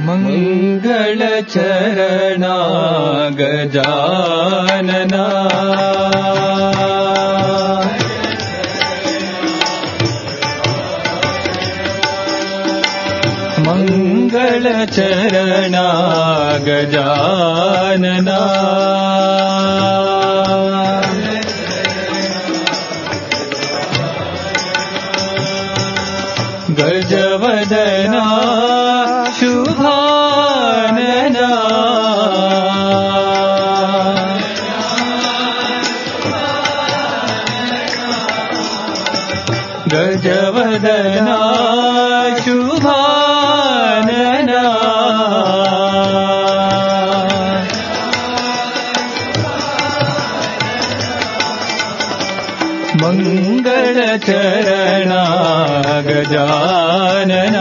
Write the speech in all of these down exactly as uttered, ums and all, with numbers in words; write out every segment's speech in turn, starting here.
मङ्गलचरणा गजानना मङ्गलचरणा गजानना गजवदना शुभानना गजवदना शुभानना मङ्गलचरणा गजानना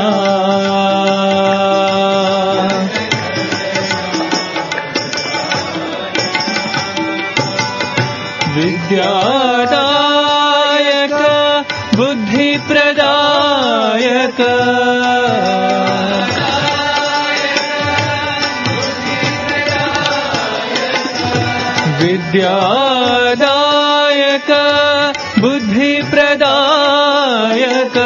विद्यादायक बुद्धिप्रदायक विद्यादायक बुद्धिप्रदायक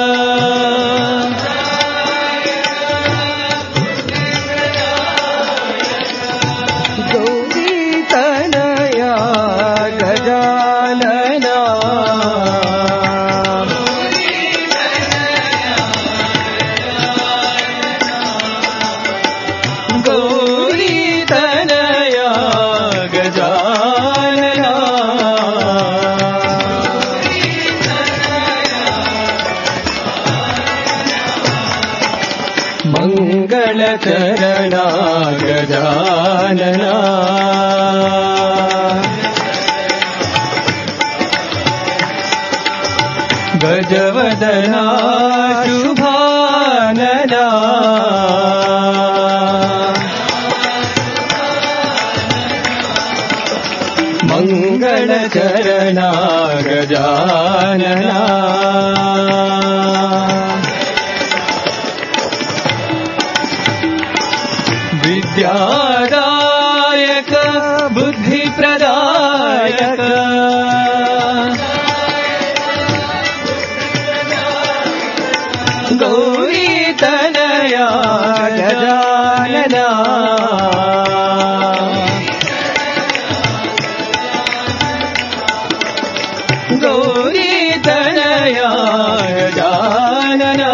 गौरीतनया गजानना गौरीतनया गजानना मङ्गलचरणा गजानना गजवदना शुभानना मङ्गलचरणा गजानना विद्यादायक बुद्धिप्रदायक गौरीतनया गजानना गौरीतनया गजानना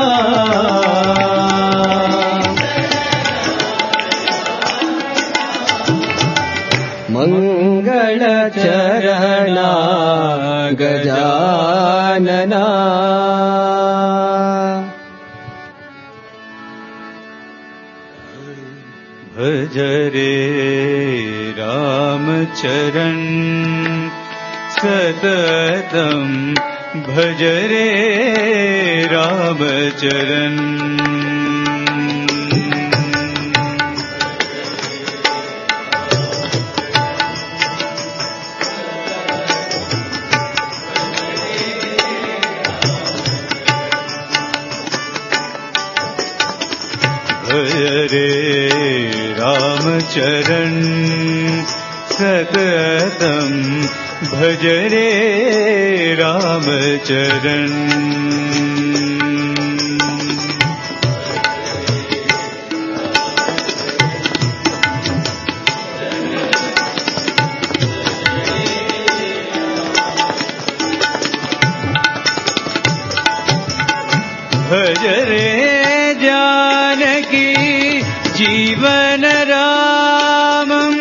मङ्गलचरणा गजानना भज रे रामचरण सततं भज रे रामचरण भज रे रामचरण सततं भज रे रामचरण भज रे जानकी जीवन रामम्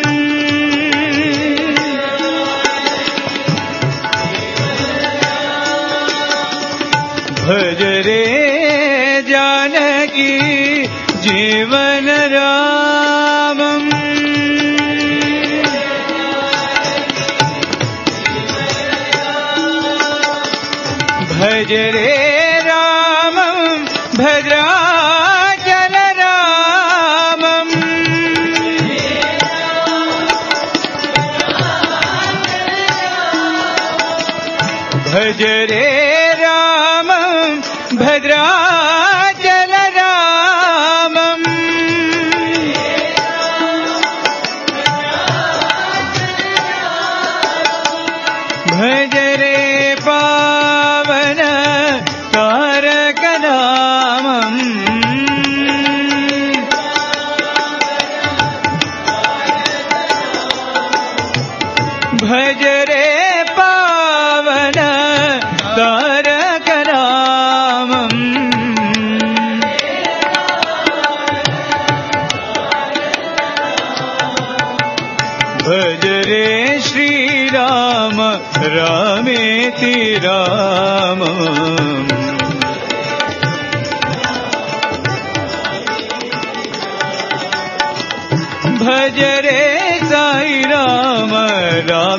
भज रे जानकी जीवन रामम् भज रे रामम् भद्राचल रामम् भज रे रामम् भद्राचल रामम्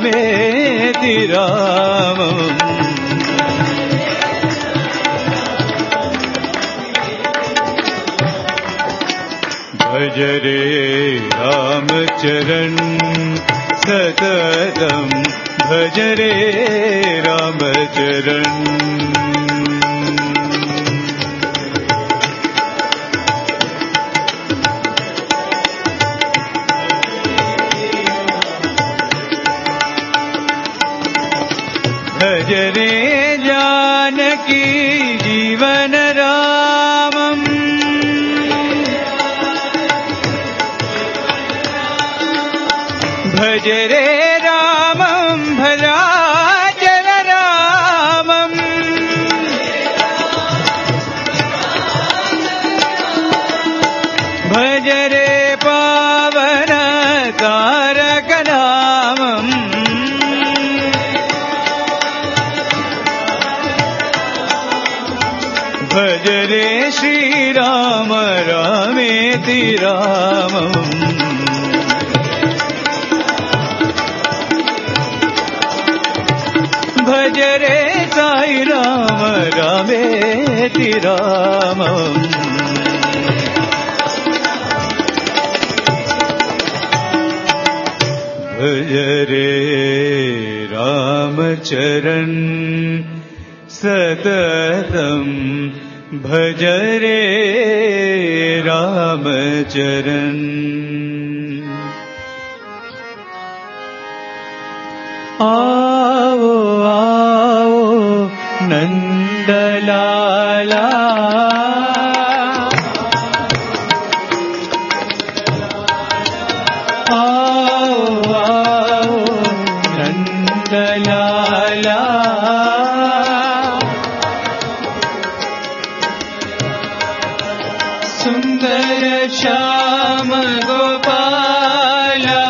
रामेति रामम् भज रे रामचरण सततं भज रे रामचरण भज रे जानकी जीवन रामम् भज रे रामम् भजाचल रामम् भज रे पावन तारक नामम् भज रे श्रीराम रामेति रामम् भज रे साई राम रामेति रामम् भज रे रामचरण सततं भज रे रामचरण आओ आओ नंदलाला आओ आओ नंदलाला सुंदर श्याम गोपाला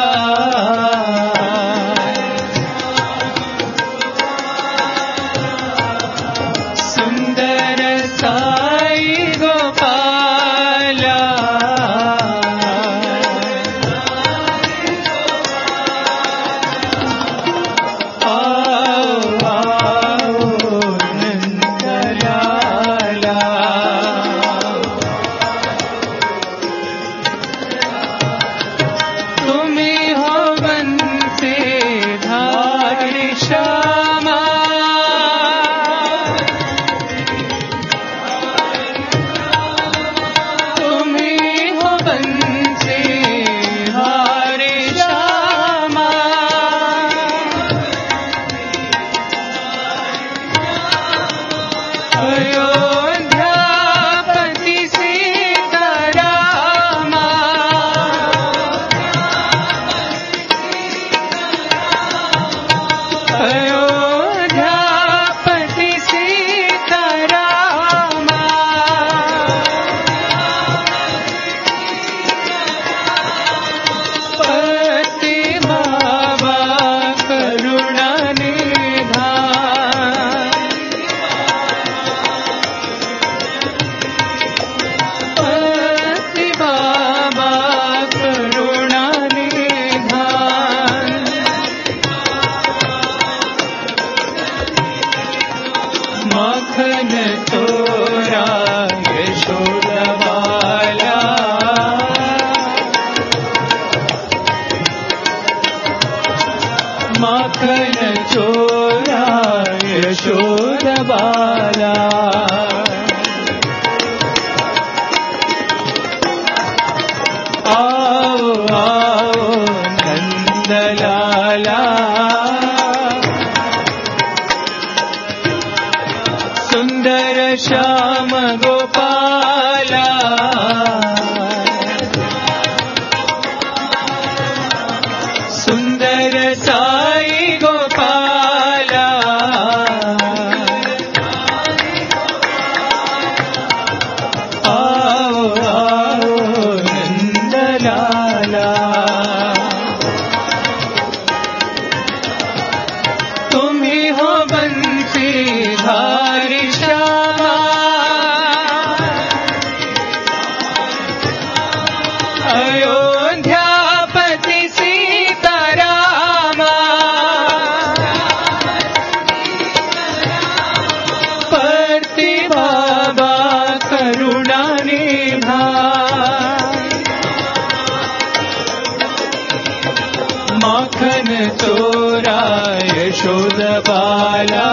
चोरा यशोद बाला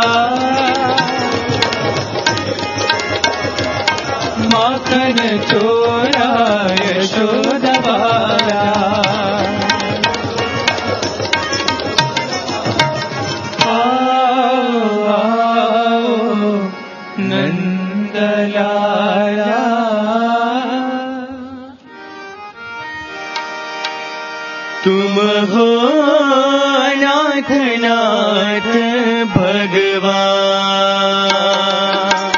माखन चोरा यशोद बाला आओ आओ नंद लाला तुम हो नाथ नाथ भगवान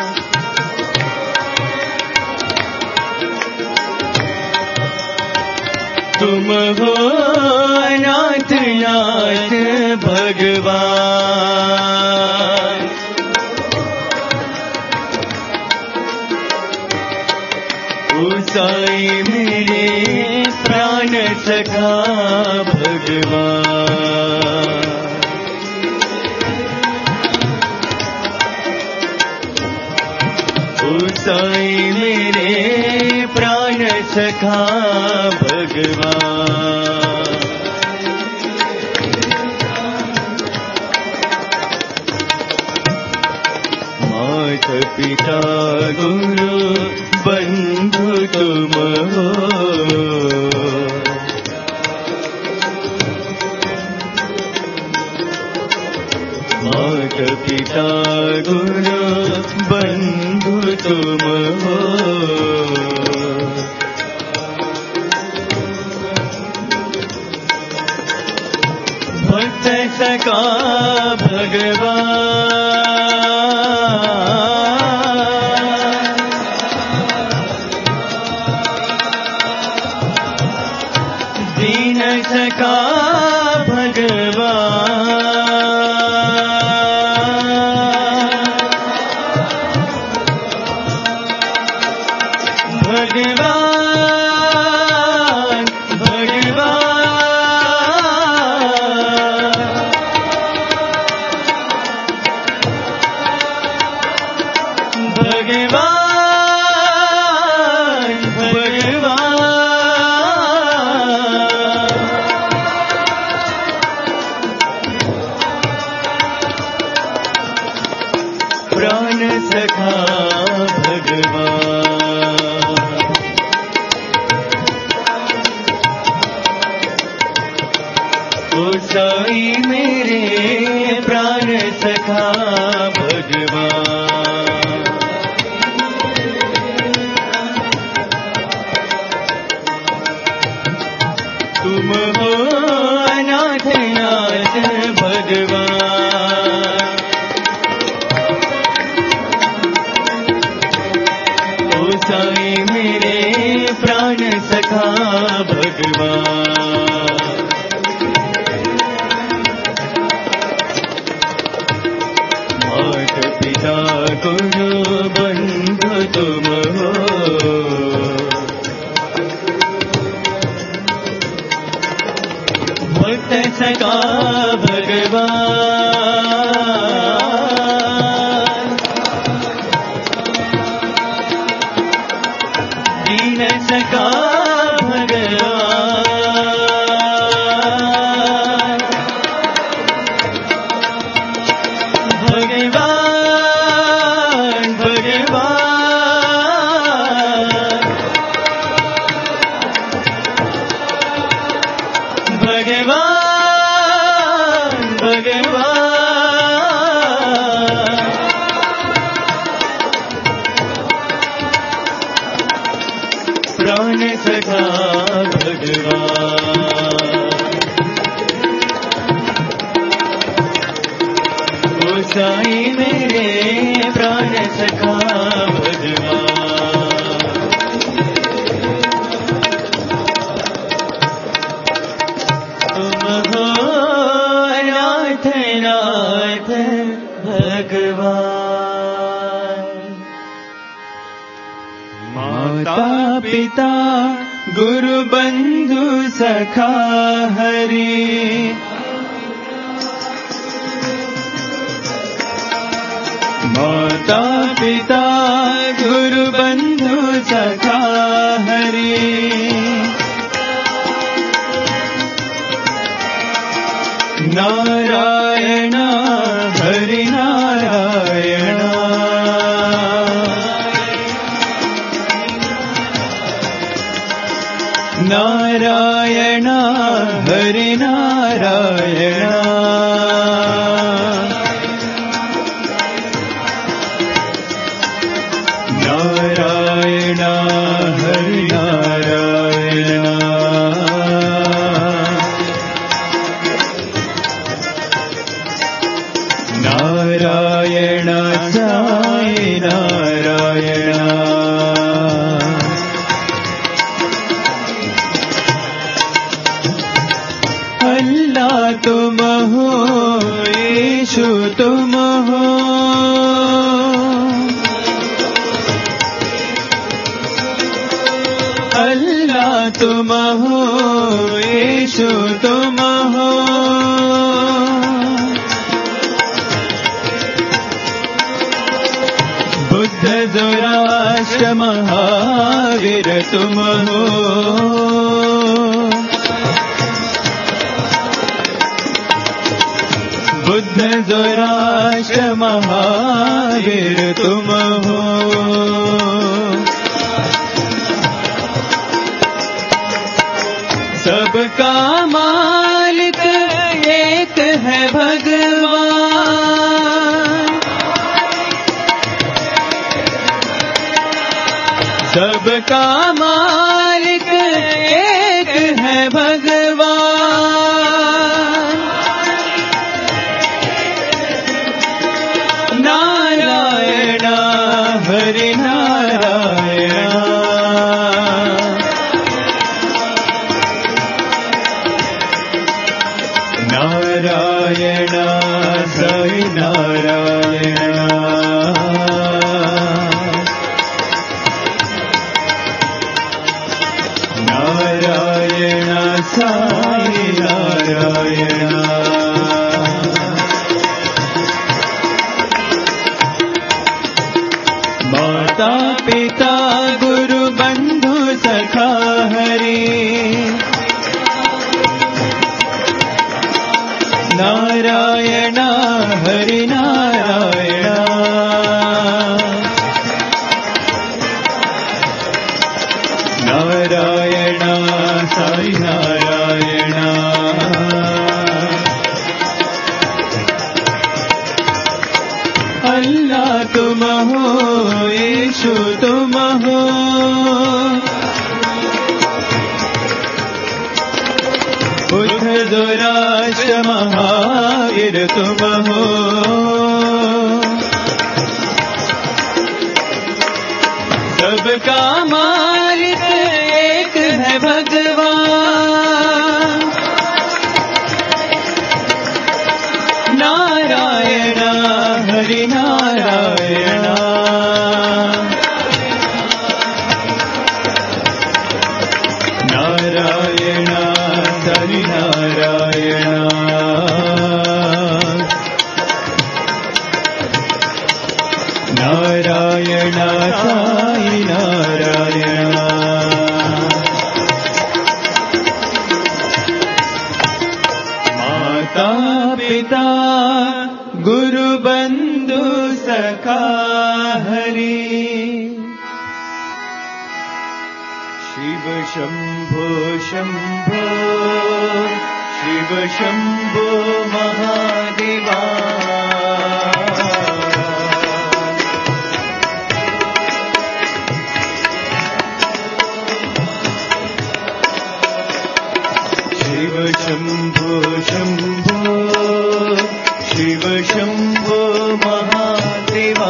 तुम हो नाथ नाथ भगवान ओ साई मेरे प्राण सखा भगवान ओ साई मेरे प्राण सखा भगवान मात पिता गुरु बंधु तुम हो मात पिता गुरु बंधु तुम हो भक्त सखा भगवान दीन सखा भगवान प्राण सखा भगवान ओ साई मेरे प्राण सखा भगवान तुम हो अनाथ नाथ भगवान ओ साई मेरे प्राण सखा भगवान मात पिता गुरु बंधु तुम हो भक्त सखा भगवान दीन सखा भगवान भगवान भगवान भगवान भगवान प्राण सखा भगवान ओ साई मेरे प्राण सखा भगवान तुम हो नाथ नाथ भगवान माता पिता गुरु बंधु सखा हरि माता पिता गुरु बंधु सखा हरि नारायण हरि नारायण नारायण हरि नारायण नारायण साई नारायण अल्लाह तुम हो यीशु तुम हो अल्लाह तुम हो यीशु तुम हो बुद्ध ज़ोराष्ट्र महावीर तुम हो बुद्ध ज़ोराष्ट्र महावीर तुम हो सबका मालिक एक है भगवान सबका मालिक एक है भगवान नारायण हरि नारायण नारायण साई नारायण नारायण साई नारायण माता पिता गुरु बंधु सखा हरि नारायण हरि नारायण नारायण साई नारायण अल्लाह तुम हो यीशु तुम हो बुद्ध ज़ोराष्ट्र महावीर तुम हो सबका मालिक एक है भगवान नारायण हरि नारायण नारायण हरि नारायण नारायण साई नारायण माता पिता गुरु बंधु सखा हरि शिव शंभो शंभो शिव शंभो महादेवा शिव शंभो शंभो शिव शंभो महादेवा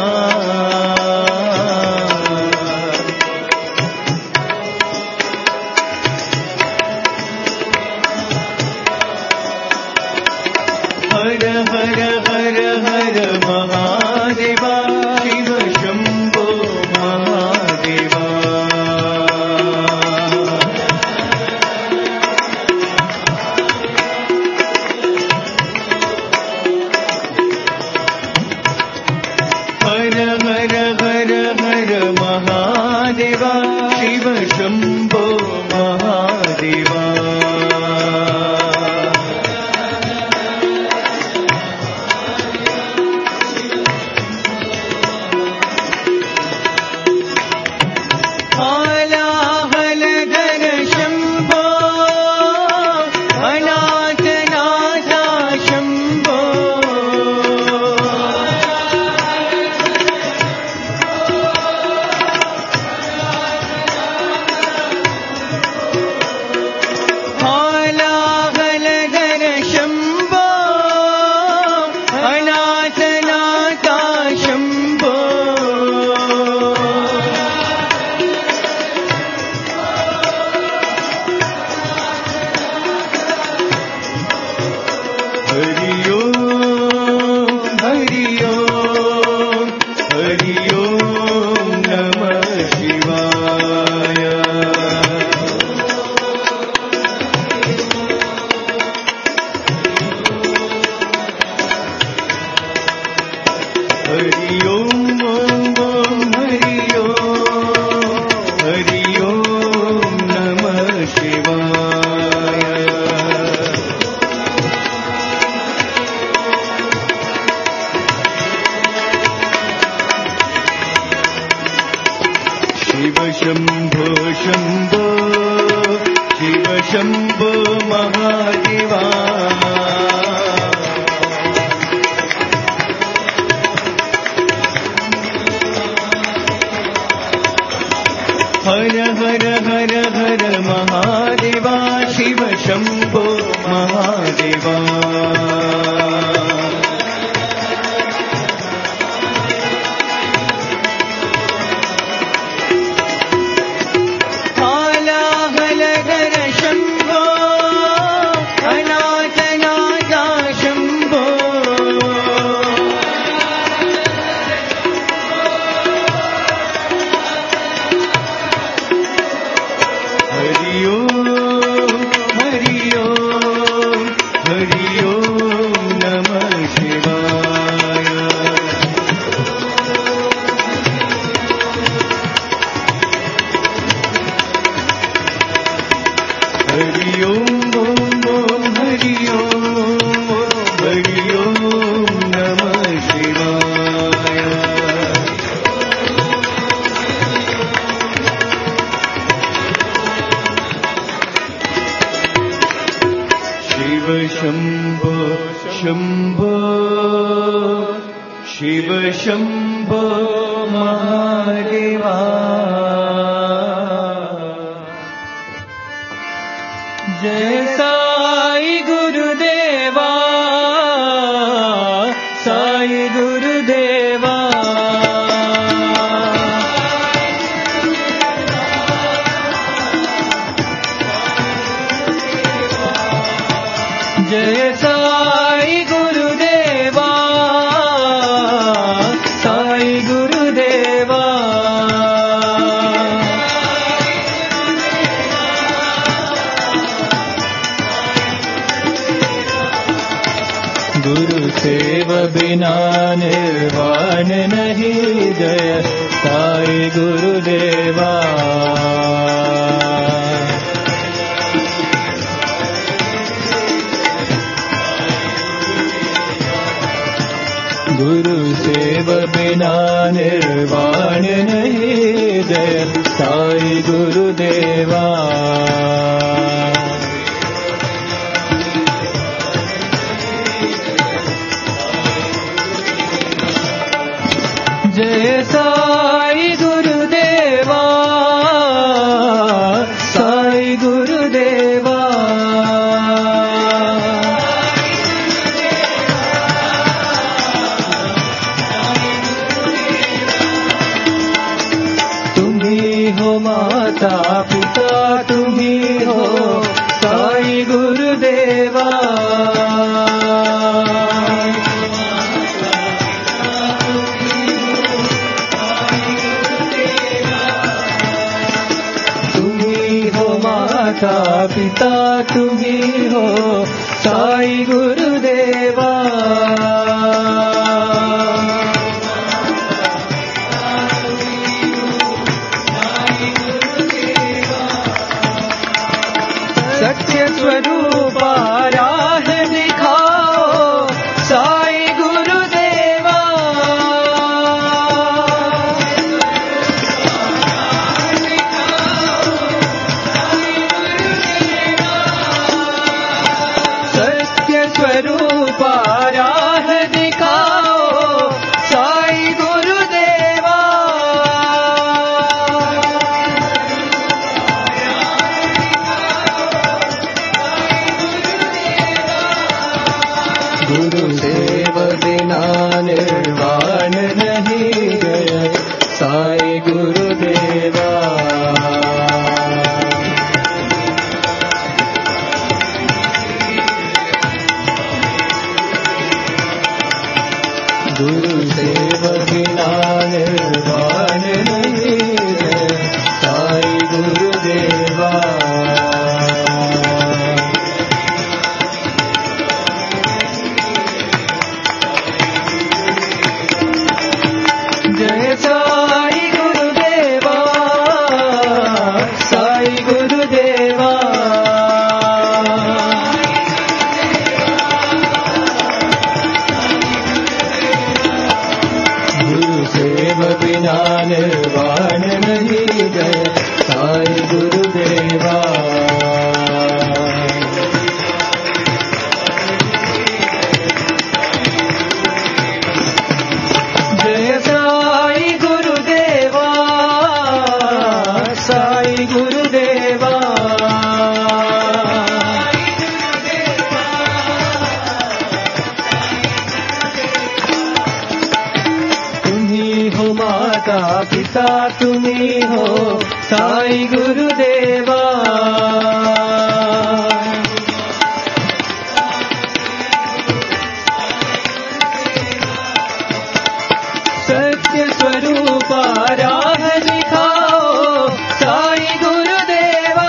हर हर हर ओम नमः शिवाय। हरि ओम ओम ओम हरि ओम, हरि ओम नमः शिवाय। शिव शंभो शंभो, शिव शंभो महादेवा। हर हर हर हर महादेवा, शिव शंभो महादेवा। शंभो शंभो, शिव शंभो महादेवा। जय साई गुरुदेवा, साई गुरुदेवा। जय साई गुरुदेवा, साई गुरुदेवा। गुरु सेव बिना निर्वाण नहीं, जय साई गुरुदेवा। गुरु सेव बिना निर्वाण नहीं, जय साई गुरुदेवा। जय साई गुरुदेवा, साई गुरुदेवा। माता पिता तुम्ही हो, साई गुरुदेवा। तुम्ही हो माता पिता तुम्ही हो, साई गुरुदेवा। सत्य स्वरूपा राह दिखाओ, साई गुरुदेवा। सत्य स्वरूपा राह निर्वाण नहीं जय साई गुरुदेवा। जय साई गुरुदेवा साई गुरुदेवा। तुम्ही हो माता पिता तुम्ही हो साई गुरुदेवा। सत्य स्वरूपा राह दिखाओ साई गुरुदेवा।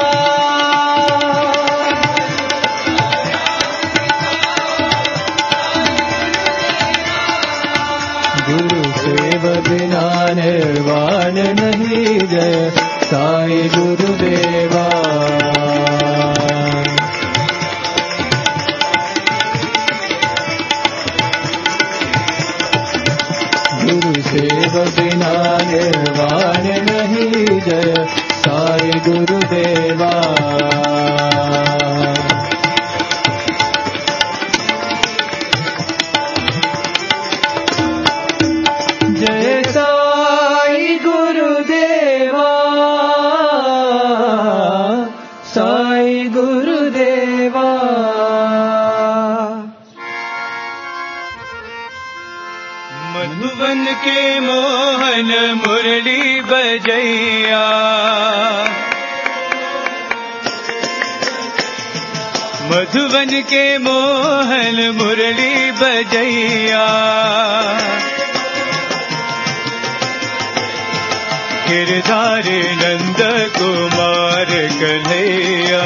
गुरु सेव बिना निर्वाण नहीं जय साई गुरुदेवा। गुरु सेव बिना निर्वाण नहीं जय साई गुरुदेवा। जय साई गुरुदेवा साई गुरुदेवा। मधुबन के मोहन मुरली बजैया, मधुबन के मोहन मुरली बजैया। गिरधारी नंद कुमार कन्हैया,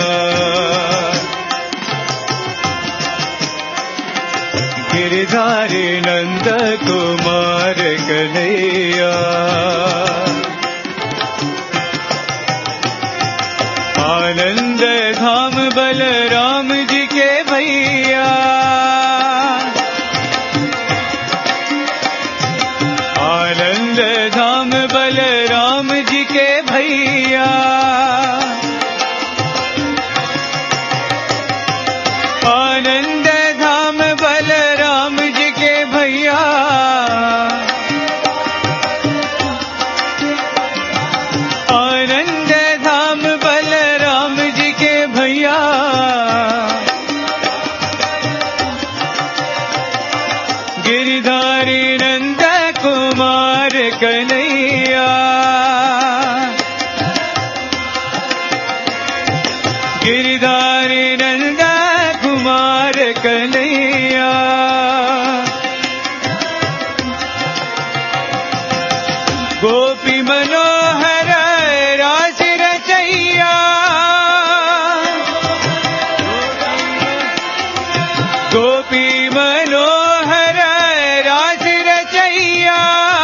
गिरधारी नंद कुमार कन्हैया। आनंद धाम बलराम जी के भैया, आनंद धाम बलराम जी के भैया। आनंद धाम बलराम जी के भैया। आनंद धाम बलराम जी के भैया। गिरधारी नंद कुमार कन्हैया, गिरधारी नंद कुमार कन्हैया। गोपी मनोहर रास रचैया, गोपी मनोहर रास रचैया।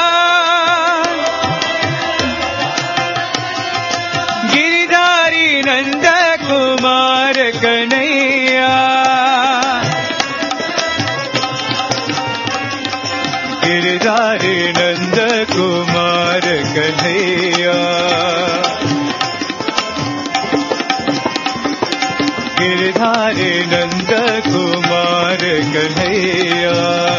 गिरधारी नंद कुमार कन्हैया, गिरधारी नंद कुमार कन्हैया। गिरधारी नंद कुमार कन्हैया।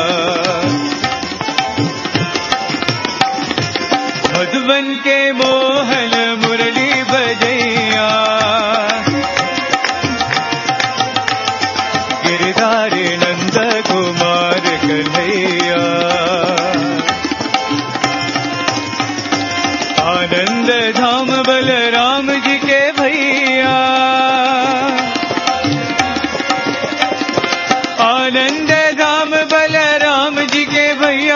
मधुबन के मोहन मुरली बजैया, गिरधारी नंद कुमार कन्हैया। आनंद धाम बलराम जी के भैया, आनंद धाम बलराम जी के भैया।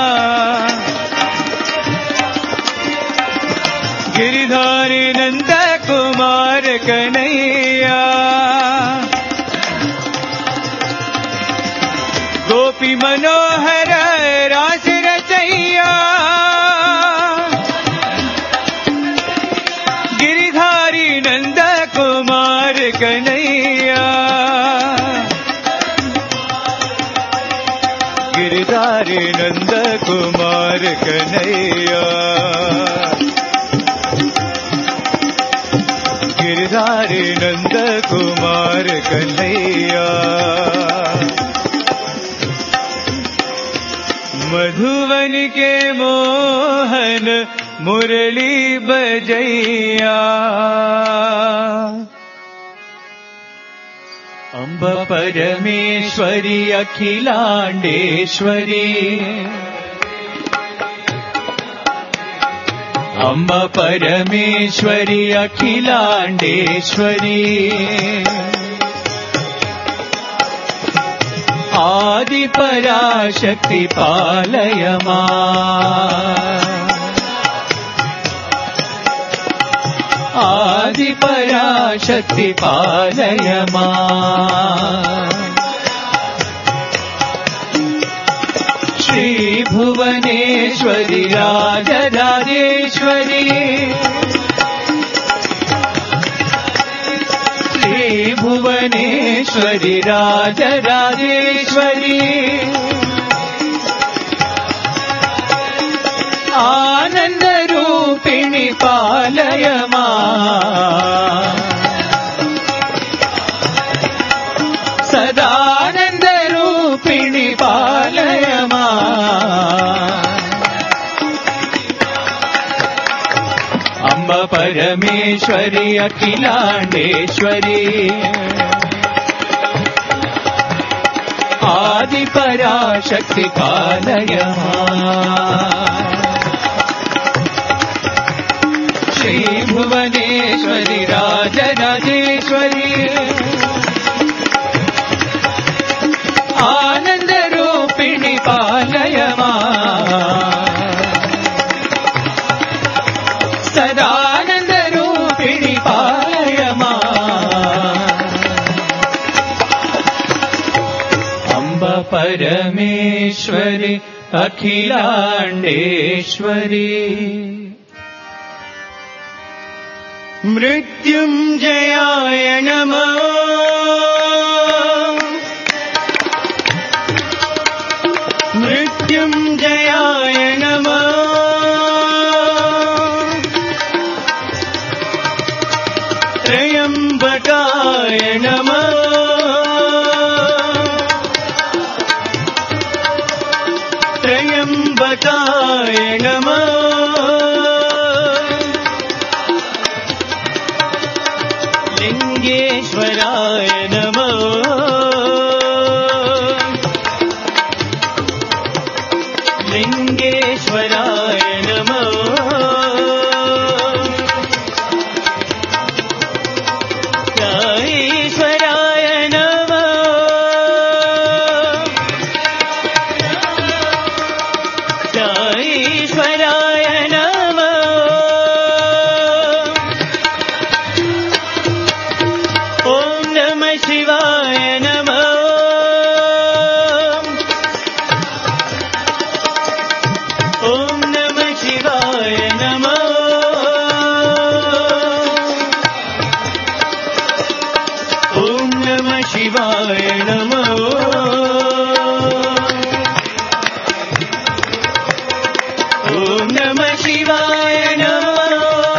गिरधारी नंद कुमार कन्हैया। गोपी मनोहर रास रचैया, गिरधारी नंद कुमार कन्हैया। गिरधारी नंद कुमार कन्हैया। मुरारे नंद कुमार कन्हैया। मधुवन के मोहन मुरली बजैया। अम्ब परमेश्वरी अखिलांडेश्वरी, अम्ब परमेश्वरी अखिलांडेश्वरी, आदि पराशक्ति पालय मां, आदि पराशक्ति पालय मां। श्री भुवनेश्वरी राजराजेश्वरी, श्री भुवनेश्वरी राजराजेश्वरी, आनंद रूपिणी पालय मां, सदानंद रूपिणी पालय मां। अम्ब परमेश्वरी अखिलांडेश्वरी, आदि पराशक्ति पालय मां। श्री भुवनेश्वरी राजराजेश्वरी, आनंद रूपिणी पालय मां, सदानंद रूपिणी पालय मां। अम्ब परमेश्वरी अखिलांडेश्वरी। मृत्युंजयाय नमः, मृत्युंजयाय नमः, त्र्यंबकाय नमः, त्र्यंबकाय नमः, लिंगेश्वराय नमः, लिंगेश्वराय नमः, ईश्वराय नमः, ईश्वराय नमः, ओम नमः शिवाय नमः, ओम नमः शिवाय नमः, ओम नमः शिवाय नमः, ओम नमः शिवाय नमः,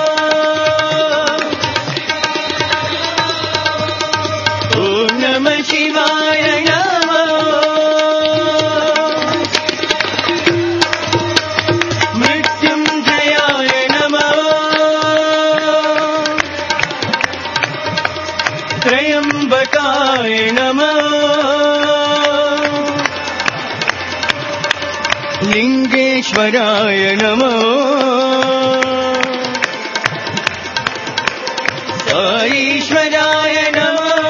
ओम नमः शिवाय नमः। मृत्युंजयाय नमः, त्र्यंबकाय नमः, लिंगेश्वराय नमः, ईश्वराय नमः,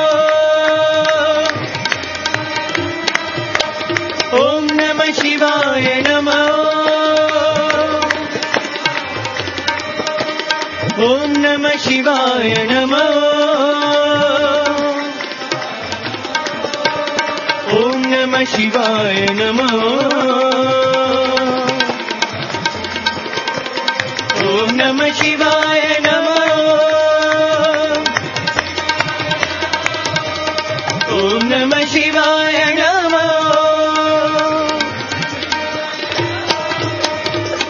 ओम नमः शिवाय नमः, ओम नमः शिवाय नमः, ओम नमः शिवाय नमः, ओम नमः शिवाय नमः, ओम नमः शिवाय नमः।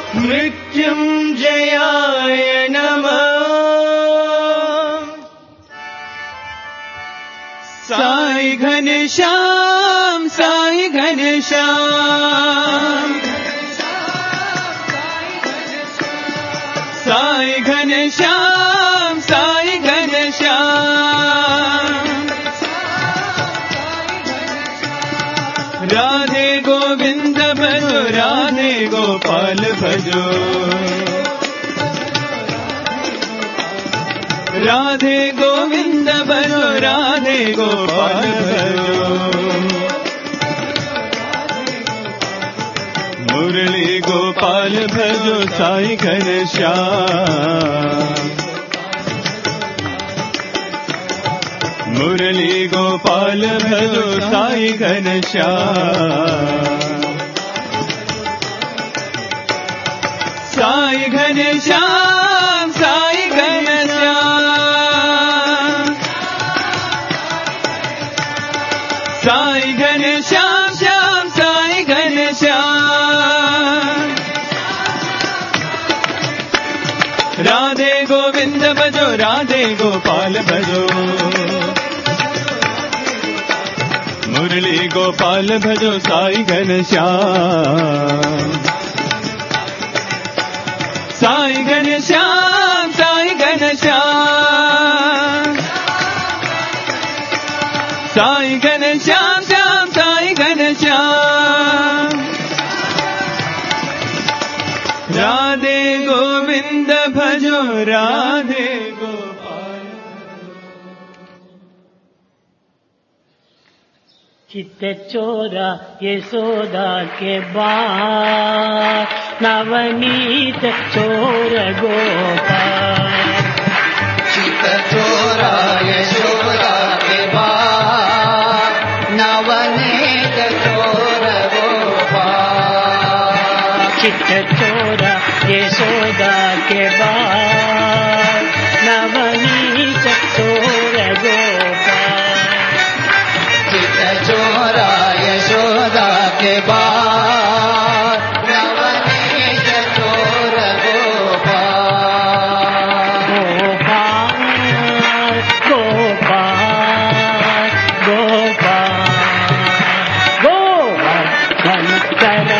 मृत्युंजयाय नमः, घनश्याम साई घनश्याम साई घनश्याम साई घनश्याम राधे गोविंद भजो राधे गोपाल भजो राधे गोविंद भजो राधे गोपाल भजो मुरली गोपाल भजो साई घनश्याम मुरली गोपाल भजो साई घनश्याम साई घनश्याम साई घनश्याम साई घनश्याम श्याम साई घनश्याम राधे गोविंद भजो राधे गोपाल भजो मुरली गोपाल भजो साई घनश्याम साई घनश्याम साई घनश्याम साई घनश्याम श्याम साई घनश्याम राधे गोविंद भजो राधे गोपाल चित्त चोरा यशोदा के बाल नवनीत चोर गोपाल चित्त चोरा यशोदा के बाल नवनीत चोर गोपाल चित्त चोरा यशोदा के बाल नवनीत चोर गोपाल चित्त चोरा यशोदा के बाल नवनीत चोर गोपाल गोपाल गोपाल गोपाल शंकर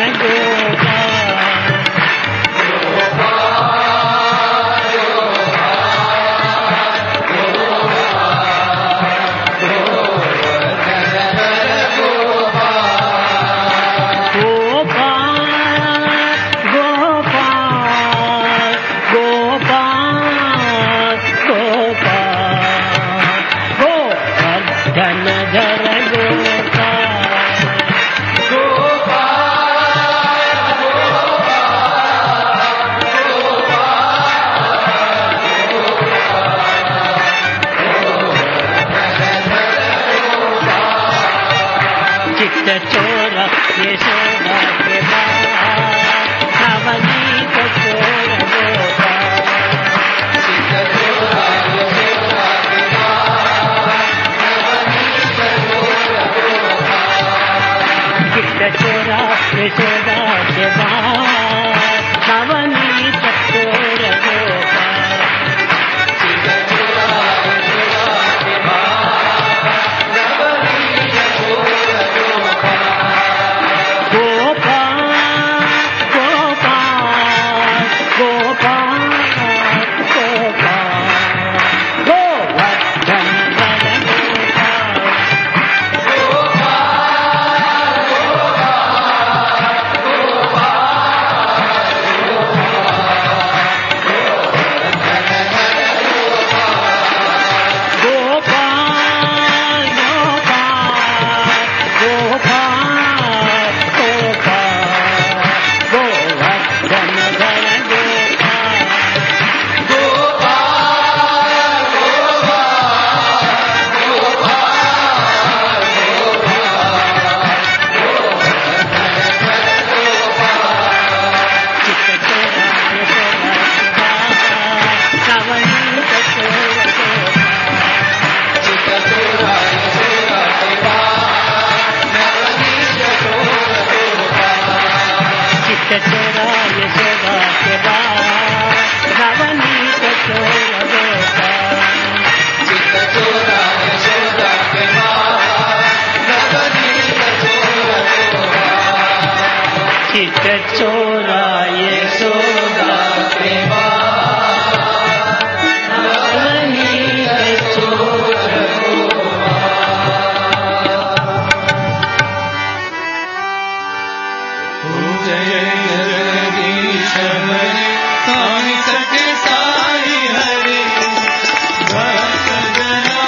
सत्य साई हरे भक्त जना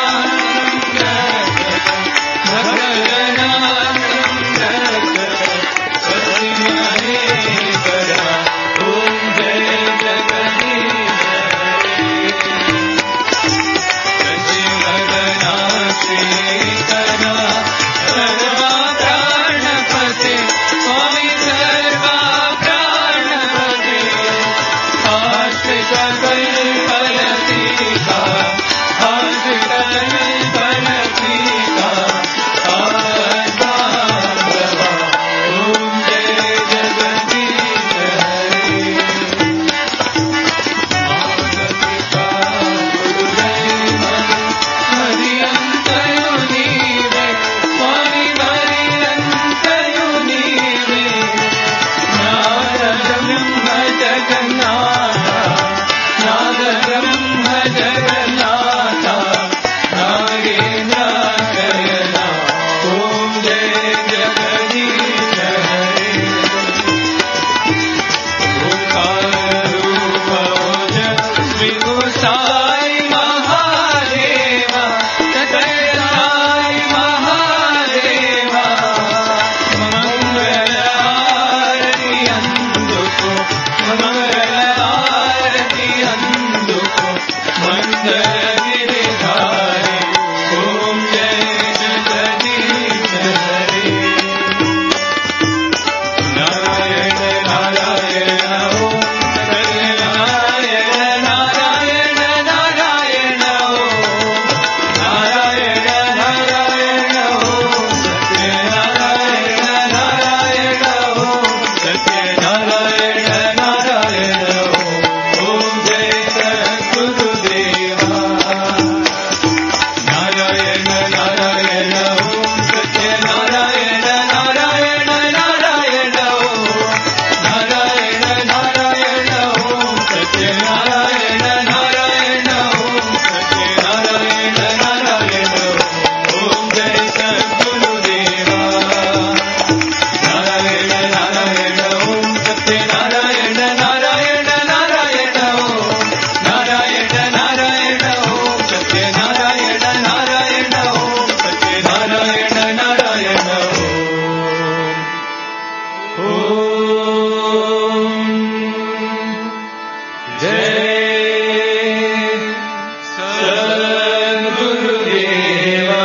भक्त जना ओम जय जगदीश श्रीकरा सर्वा प्राणपते स्वामी सर्वा प्राणपते आश्रित कल्पलतिका आश्रित कल्पलतिका आधारवा ओम जय जगदीश हरे माधविका गुरुदेव हरि अंतयो नीवे स्वामी हरि अंतयो नीवे नाद ब्रह्म जगन्नाथ नाद ब्रह्म जगन्नाथ नागेन्द्र शयना ओम जय जगदीश हरे ओंकार रूप ओज श्री गोसाई महादेव जय साई महादेव मंगल आरती अंदुको मंगल आरती अंदुको मंगल गिरिधारी ओम जय जगदीश हरे नारायण नारायण ओम नारायण नारायण नारायण ओम नारायण नारायण ओम सत्यनारायण नारायण ओम सत्यनारायण नारायण ओम ओम जय सद्गुरुदेवा नारायण नारायण ओम सत्यनारायण नारायण नारायण ओम नारायण नारायण ओम सत्यनारायण नारायण ओम सत्यनारायण नारायण ओम जय सद्गुरुदेवा नारायण नारायण ओम सत्यनारायण नारायण नारायण ओम नारायण नारायण ओम सत्यनारायण नारायण ओम सत्यनारायण नारायण ओम जय सद्गुरुदेवा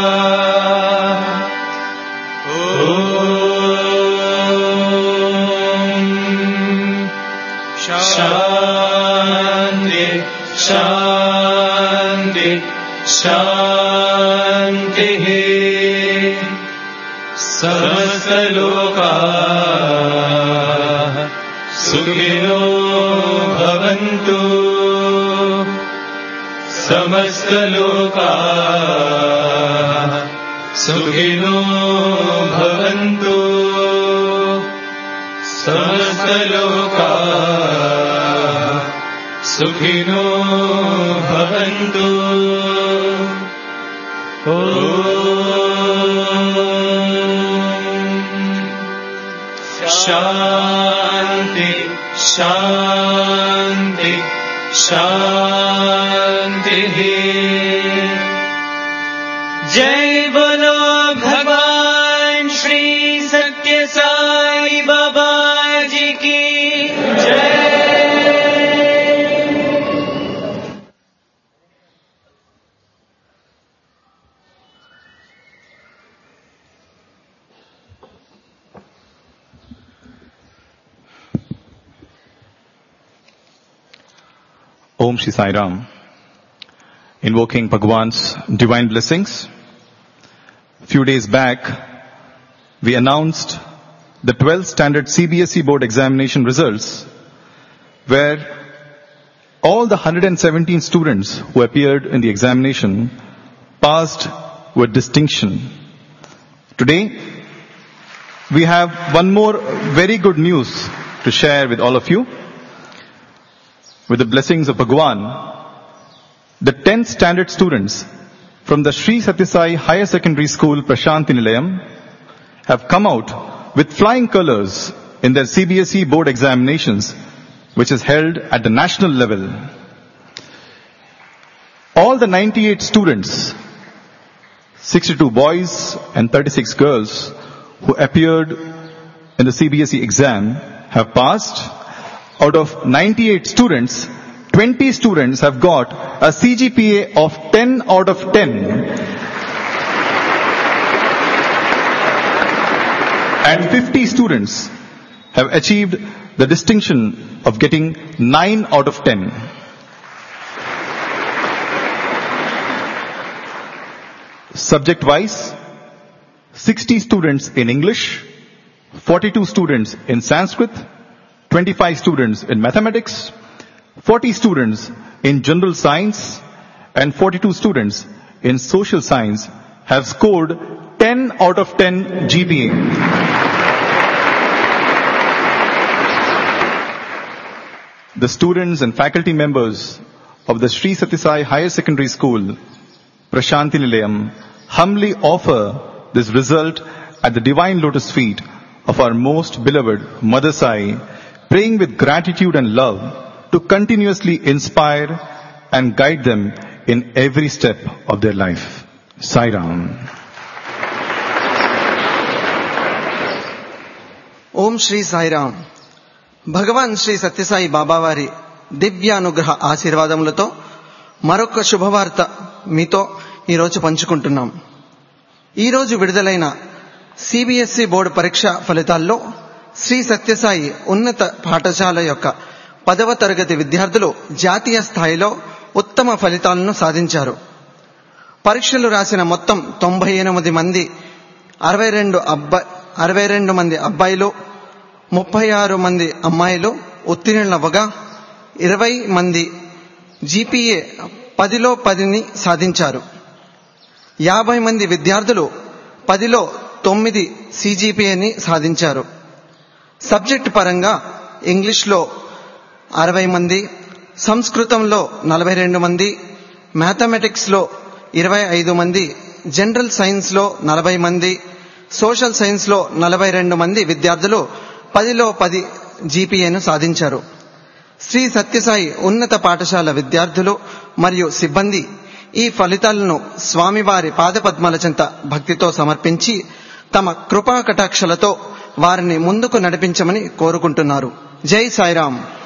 ओम शांति शांति शांति समस्त लोकाः सुखिनो भवन्तु समस्त लोकाः सुखिनो भवन्तु समस्त लोकाः सुखिनो भवन्तु शांति शांति शांति जय बोलो भगवान श्री सत्य साई बाबा जी की जय। Om Shri Sai Ram. Invoking Bhagwan's divine blessings. A few days back, we announced the twelfth standard C B S E board examination results, where all the one hundred seventeen students who appeared in the examination passed with distinction. Today, we have one more very good news to share with all of you. With the blessings of Bhagwan, the tenth standard students from the Sri Sathya Sai Higher Secondary School, Prashanti Nilayam, have come out with flying colors in their C B S E board examinations which is held at the national level. All the ninety-eight students, sixty-two boys and thirty-six girls who appeared in the C B S E exam have passed. Out of ninety-eight students, twenty students have got a C G P A of ten out of ten. And fifty students have achieved the distinction of getting nine out of ten. Subject-wise, sixty students in English, forty-two students in Sanskrit, twenty-five students in mathematics, forty students in general science, and forty-two students in social science have scored ten out of ten G P A. The students and faculty members of the Sri Sathya Sai Higher Secondary School, Prashanti Nilayam, humbly offer this result at the divine lotus feet of our most beloved Mother Sai, praying with gratitude and love to continuously inspire and guide them in every step of their life. Sai Ram. ఓం శ్రీ సాయిరామ్. భగవాన్ శ్రీ సత్యసాయి బాబావారి దివ్యానుగ్రహ ఆశీర్వాదములతో మరొక శుభవార్త మీతో ఈరోజు పంచుకుంటున్నాం. ఈరోజు విడుదలైన CBSE board పరీక్ష ఫలితాల్లో శ్రీ సత్యసాయి ఉన్నత పాఠశాల యొక్క పదవ తరగతి విద్యార్థులు జాతీయ స్థాయిలో ఉత్తమ ఫలితాలను సాధించారు. పరీక్షలు రాసిన మొత్తం తొంభై ఎనిమిది మంది అరవై రెండు అబ్బాయి అరవై రెండు మంది అబ్బాయిలు, ముప్పై ఆరు మంది అమ్మాయిలు ఉత్తీర్ణులవ్వగా ఇరవై మంది జీపీఏ పదిలో పదిని సాధించారు. యాభై మంది విద్యార్థులు పదిలో తొమ్మిది సిజిపిఏని సాధించారు. సబ్జెక్ట్ పరంగా ఇంగ్లీష్లో అరవై మంది, సంస్కృతంలో నలభై రెండు మంది, మ్యాథమెటిక్స్లో ఇరవై ఐదు మంది, జనరల్ సైన్స్లో నలభై మంది, సోషల్ సైన్స్లో నలభై రెండు మంది విద్యార్థులు పదిలో పది జీపీఏను సాధించారు. శ్రీ సత్యసాయి ఉన్నత పాఠశాల విద్యార్థులు మరియు సిబ్బంది ఈ ఫలితాలను స్వామివారి పాదపద్మాల చెంత భక్తితో సమర్పించి తమ కృపా కటాక్షలతో వారిని ముందుకు నడిపించమని కోరుకుంటున్నారు. జై సాయిరాం.